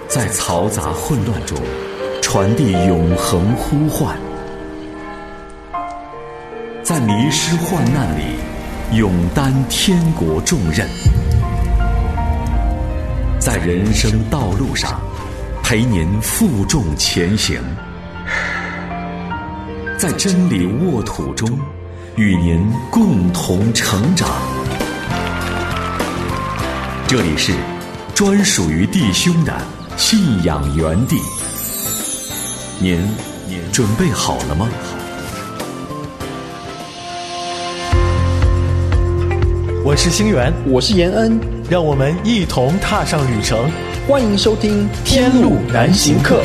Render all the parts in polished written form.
在嘈杂混乱中传递永恒呼唤，在迷失患难里勇担天国重任，在人生道路上陪您负重前行，在真理沃土中与您共同成长。这里是专属于弟兄的信仰园地，您准备好了吗？ 我是星源， 我是延恩， 让我们一同踏上旅程。 欢迎收听《天路难行客》。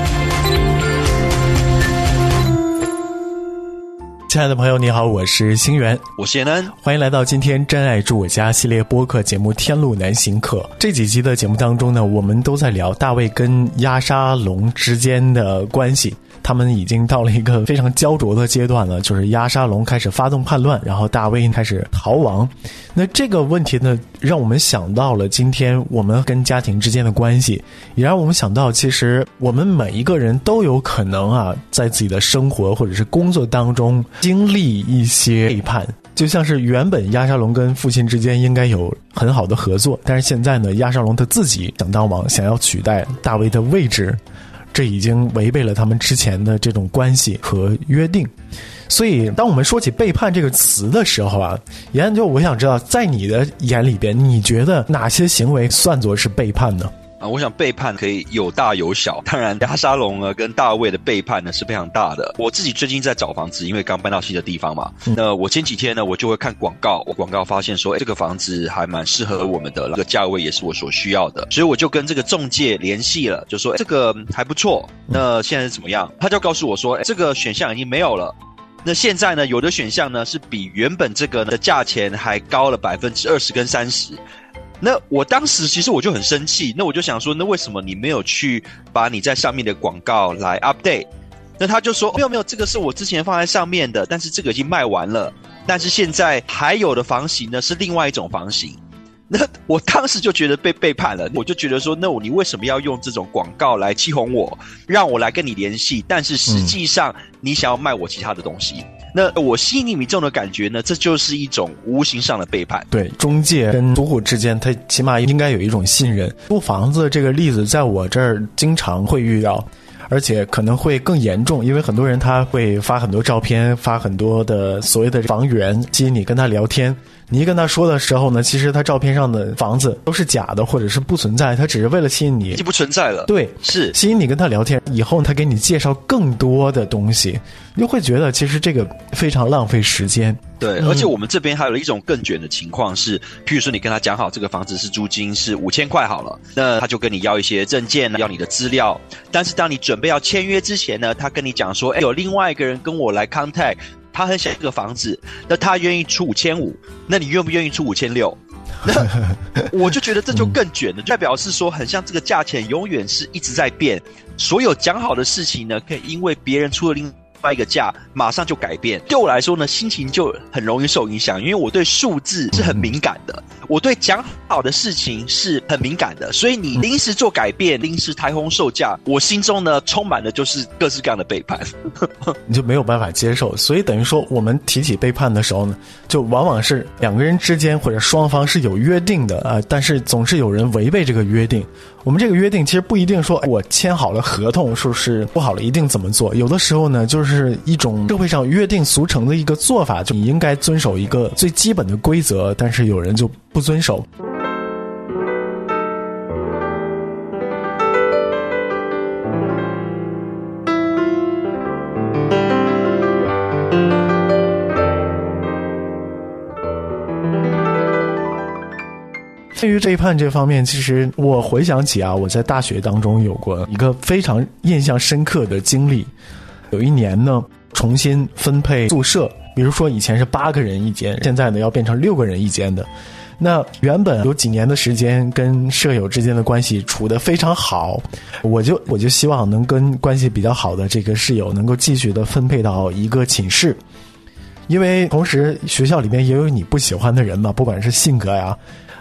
亲爱的朋友你好，我是星源， 我是延恩， 欢迎来到今天真爱住我家系列播客节目《天路难行客》。这几集的节目当中呢，我们都在聊大卫跟押沙龙之间的关系，他们已经到了一个非常焦灼的阶段了，就是押沙龙开始发动叛乱，然后大卫开始逃亡。那这个问题呢，让我们想到了今天我们跟家庭之间的关系，也让我们想到其实我们每一个人都有可能在自己的生活或者是工作当中经历一些背叛。就像是原本押沙龙跟父亲之间应该有很好的合作，但是现在呢，押沙龙他自己想当王，想要取代大卫的位置，这已经违背了他们之前的这种关系和约定。所以当我们说起背叛这个词的时候延安，我想知道在你的眼里边，你觉得哪些行为算作是背叛呢？ 我想背叛可以有大有小，当然押沙龙跟大卫的背叛呢是非常大的。我自己最近在找房子，因为刚搬到新的地方嘛，那我前几天呢我就会看广告，我广告发现说这个房子还蛮适合我们的，这个价位也是我所需要的，所以我就跟这个中介联系了，就说这个还不错，那现在是怎么样？他就告诉我说这个选项已经没有了，那现在呢有的选项呢是比原本这个的价钱还高了 20% 跟 30%。那我当时其实我就很生气，那我就想说，那为什么你没有去把你在上面的广告来 update？ 那他就说没有，这个是我之前放在上面的，但是这个已经卖完了，但是现在还有的房型呢是另外一种房型。那我当时就觉得被背叛了，我就觉得说，那你为什么要用这种广告来欺哄我，让我来跟你联系，但是实际上你想要卖我其他的东西。那我心里中的感觉呢，这就是一种无形上的背叛。 对，中介跟租户之间他起码应该有一种信任。租房子这个例子在我这儿经常会遇到，而且可能会更严重，因为很多人他会发很多照片，发很多的所谓的房源，吸引你跟他聊天。你一跟他说的时候呢，其实他照片上的房子都是假的，或者是不存在，他只是为了吸引你， 已经不存在了。 对， 是吸引你跟他聊天，以后他给你介绍更多的东西，你就会觉得其实这个非常浪费时间。 对，而且我们这边还有一种更卷的情况是，譬如说你跟他讲好这个房子是租金是5000块好了，那他就跟你要一些证件，要你的资料，但是当你准备要签约之前呢，他跟你讲说有另外一个人跟我来 contact， 他很想这个房子，那他愿意出5500，那你愿不愿意出5600？那我就觉得这就更卷了，代表是说很像这个价钱永远是一直在变，所有讲好的事情呢，可以因为别人出了另外一个价马上就改变。对我来说呢，心情就很容易受影响，因为我对数字是很敏感的，我对讲好的事情是很敏感的，所以你临时做改变，临时抬红售价，我心中呢充满的就是各式各样的背叛你就没有办法接受。所以等于说我们提起背叛的时候呢，就往往是两个人之间或者双方是有约定的但是总是有人违背这个约定。我们这个约定其实不一定说我签好了合同说是不好了一定怎么做，有的时候呢就是一种社会上约定俗成的一个做法，就你应该遵守一个最基本的规则，但是有人就不遵守。对于背叛这方面，其实我回想起我在大学当中有过一个非常印象深刻的经历。有一年呢，重新分配宿舍，比如说以前是8个人一间，现在呢要变成6个人一间的。那原本有几年的时间跟舍友之间的关系处得非常好，我就希望能跟关系比较好的这个室友能够继续的分配到一个寝室。因为同时学校里面也有你不喜欢的人嘛，不管是性格呀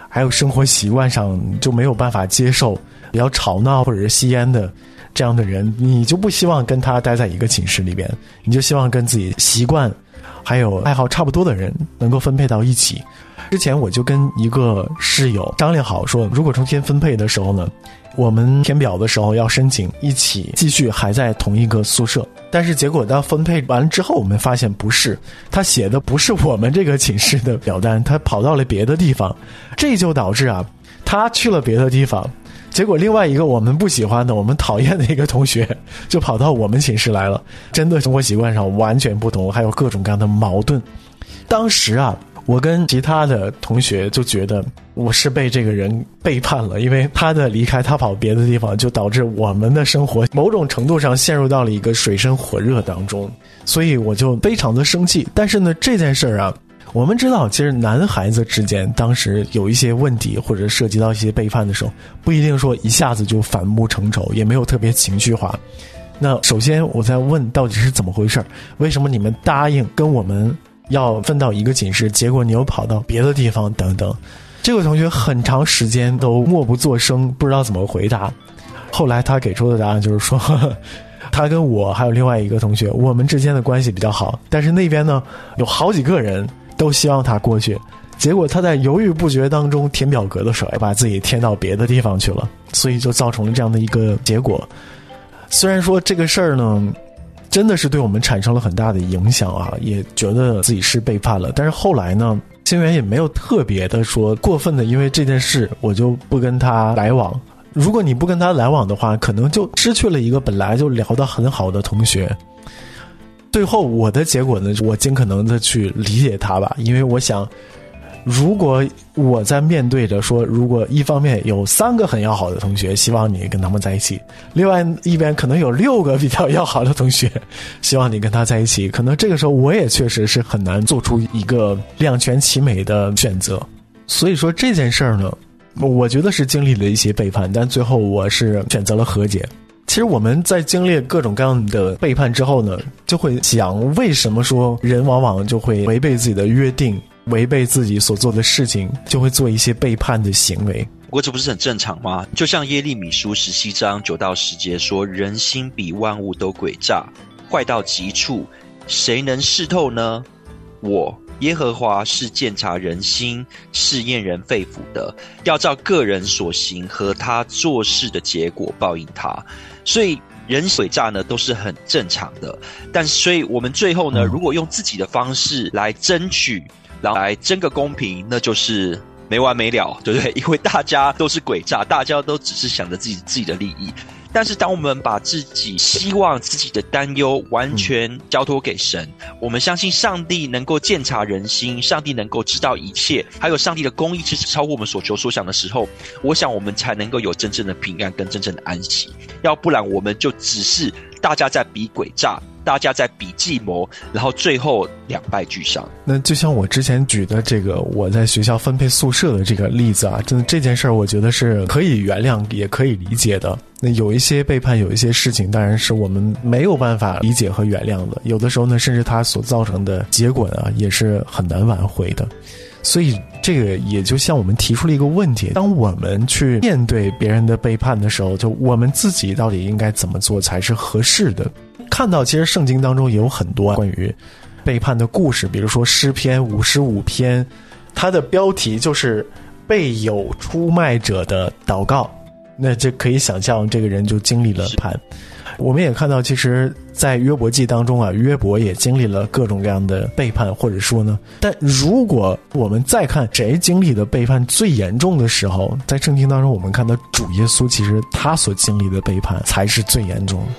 还有生活习惯上就没有办法接受比较吵闹或者是吸烟的这样的人，你就不希望跟他待在一个寝室里边，你就希望跟自己习惯还有爱好差不多的人能够分配到一起。之前我就跟一个室友商量好说，如果重新分配的时候呢，我们填表的时候要申请一起继续还在同一个宿舍。但是结果当分配完之后，我们发现不是，他写的不是我们这个寝室的表单，他跑到了别的地方，这就导致他去了别的地方，结果另外一个我们不喜欢的我们讨厌的一个同学就跑到我们寝室来了，真的生活习惯上完全不同，还有各种各样的矛盾。当时我跟其他的同学就觉得我是被这个人背叛了，因为他的离开，他跑别的地方，就导致我们的生活某种程度上陷入到了一个水深火热当中，所以我就非常的生气。但是呢，这件事我们知道其实男孩子之间当时有一些问题或者涉及到一些背叛的时候，不一定说一下子就反目成仇，也没有特别情绪化。那首先我在问到底是怎么回事，为什么你们答应跟我们要分到一个寝室，结果你又跑到别的地方等等。这个同学很长时间都默不作声，不知道怎么回答。后来他给出的答案就是说他跟我还有另外一个同学，我们之间的关系比较好，但是那边呢有好几个人都希望他过去，结果他在犹豫不决当中填表格的时候把自己填到别的地方去了，所以就造成了这样的一个结果。虽然说这个事儿呢真的是对我们产生了很大的影响也觉得自己是背叛了，但是后来呢，星源也没有特别的说过分的因为这件事我就不跟他来往。如果你不跟他来往的话，可能就失去了一个本来就聊得很好的同学。最后我的结果呢，我尽可能的去理解他吧，因为我想如果我在面对着说，如果一方面有3个很要好的同学希望你跟他们在一起，另外一边可能有6个比较要好的同学希望你跟他在一起，可能这个时候我也确实是很难做出一个两全其美的选择。所以说这件事儿呢，我觉得是经历了一些背叛，但最后我是选择了和解。其实我们在经历各种各样的背叛之后呢，就会想为什么说人往往就会违背自己的约定，违背自己所做的事情，就会做一些背叛的行为。 不过这不是很正常吗？就像耶利米书17章9到10节说，人心比万物都诡诈，坏到极处，谁能识透呢？我耶和华是鉴察人心，试验人肺腑的，要照个人所行和他做事的结果报应他。所以人诡诈呢都是很正常的，但所以我们最后呢，如果用自己的方式来争取，然后来争个公平，那就是没完没了，对不对？因为大家都是诡诈，大家都只是想着自己的利益。但是当我们把自己希望、自己的担忧完全交托给神，我们相信上帝能够鉴察人心，上帝能够知道一切，还有上帝的公义是超乎我们所求所想的时候，我想我们才能够有真正的平安跟真正的安息。要不然我们就只是大家在比诡诈，大家在比计谋，然后最后两败俱伤。 那就像我之前举的这个我在学校分配宿舍的这个例子真的这件事儿我觉得是可以原谅也可以理解的。那有一些背叛，有一些事情当然是我们没有办法理解和原谅的，有的时候呢甚至它所造成的结果也是很难挽回的。所以这个也就像我们提出了一个问题，当我们去面对别人的背叛的时候，就我们自己到底应该怎么做才是合适的。看到其实圣经当中也有很多关于背叛的故事，比如说诗篇55篇，它的标题就是被有出卖者的祷告，那这可以想象这个人就经历了背叛。我们也看到其实在约伯记当中约伯也经历了各种各样的背叛，或者说呢，但如果我们再看谁经历的背叛最严重的时候，在圣经当中我们看到主耶稣其实他所经历的背叛才是最严重的。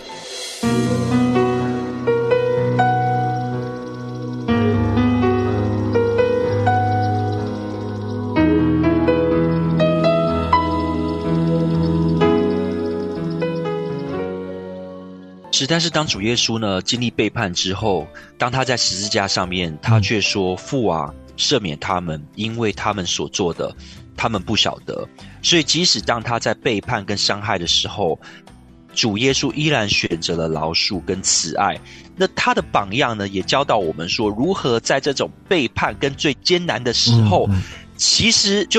但是当主耶稣呢经历背叛之后，当他在十字架上面，他却说父啊，赦免他们，因为他们所做的他们不晓得。所以即使当他在背叛跟伤害的时候，主耶稣依然选择了饶恕跟慈爱。那他的榜样呢也教导我们说，如何在这种背叛跟最艰难的时候，其实就是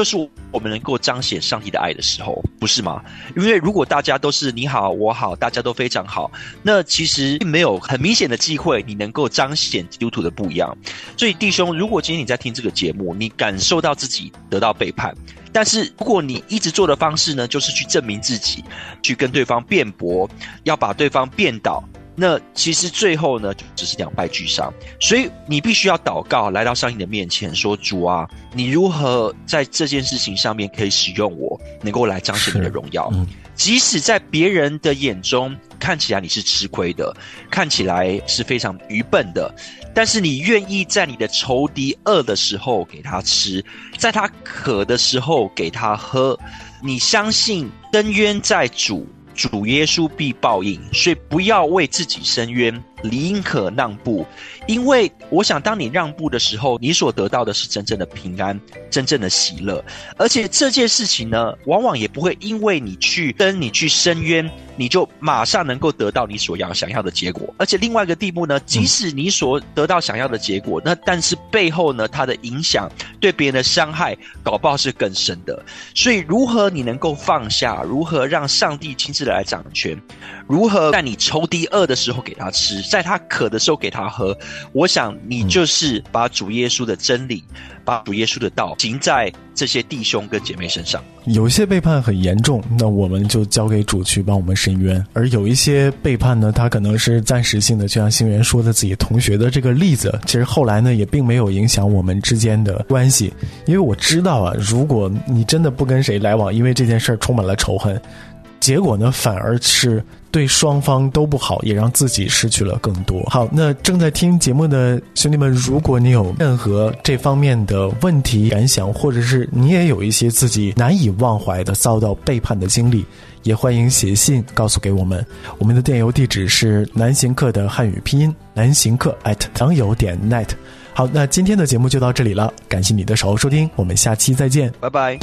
我们能够彰显上帝的爱的时候，不是吗？因为如果大家都是你好我好，大家都非常好，那其实并没有很明显的机会你能够彰显基督徒的不一样。所以弟兄，如果今天你在听这个节目，你感受到自己得到背叛，但是如果你一直做的方式呢，就是去证明自己，去跟对方辩驳，要把对方辩倒，那其实最后呢就只是两败俱伤。所以你必须要祷告，来到上帝的面前说，主啊，你如何在这件事情上面可以使用我，能够来彰显你的荣耀。即使在别人的眼中看起来你是吃亏的，看起来是非常愚笨的，但是你愿意在你的仇敌饿的时候给他吃，在他渴的时候给他喝。你相信伸冤在主，主耶稣必报应，所以不要为自己伸冤，宁可让步。因为我想当你让步的时候，你所得到的是真正的平安，真正的喜乐。而且这件事情呢，往往也不会因为你去伸冤，你就马上能够得到你所想要的结果。而且另外一个地步呢，即使你所得到想要的结果，那但是背后呢，它的影响对别人的伤害搞不好是更深的。所以如何你能够放下，如何让上帝亲自来掌权，如何在你仇敌饿的时候给他吃，在他渴的时候给他喝，我想你就是把主耶稣的真理，把主耶稣的道行在这些弟兄跟姐妹身上。 有些背叛很严重，那我们就交给主去帮我们伸冤。而有一些背叛呢，它可能是暂时性的，就像星源说的自己同学的这个例子，其实后来呢也并没有影响我们之间的关系。因为我知道啊，如果你真的不跟谁来往，因为这件事充满了仇恨，结果呢反而是对双方都不好，也让自己失去了更多。好，那正在听节目的兄弟们，如果你有任何这方面的问题感想，或者是你也有一些自己难以忘怀的遭到背叛的经历，也欢迎写信告诉给我们。我们的电邮地址是南行客的汉语拼音南行客@良友.net。好，那今天的节目就到这里了，感谢你的守候收听，我们下期再见， 拜拜。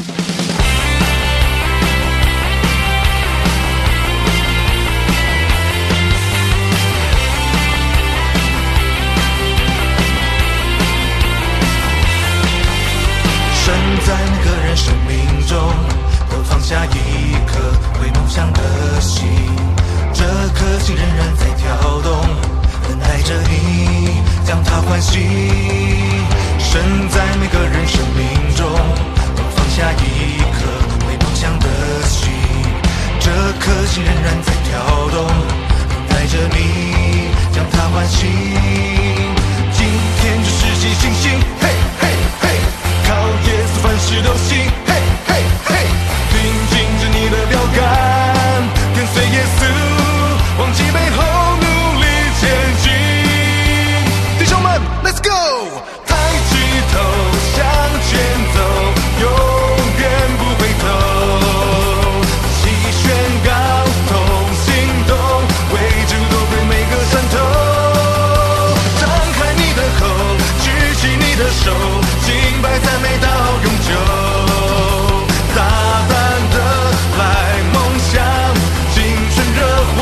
在每个人生命中都放下一颗为梦想的心，这颗心仍然在跳动，等待着你将它唤醒。身在每个人生命中都放下一颗为梦想的心，这颗心仍然在跳动，等待着你将它唤醒。今天就是记星星，嘿嘿嘿，靠耶稣凡事都行，嘿嘿嘿，定睛着你的标杆，跟随耶稣，忘记背后努力前进。弟兄们 ，Let's go， 抬起头向前走，永远不回头，一起宣告同行动，为主夺回每个山头。张开你的口，举起你的手，敬拜赞美到永久，大胆的来梦想，青春热火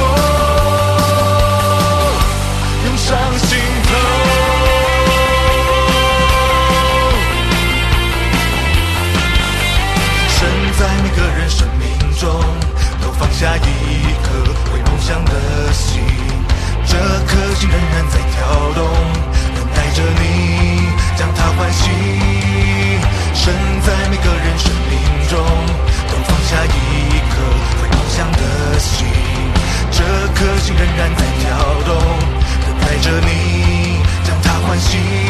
涌上心头。身在每个人生命中都放下一颗为梦想的心，这颗心仍然在跳动，等待着你将它唤醒。身在每个人生命中都放下一颗为梦想的心，这颗心仍然在跳动，等待着你将它唤醒。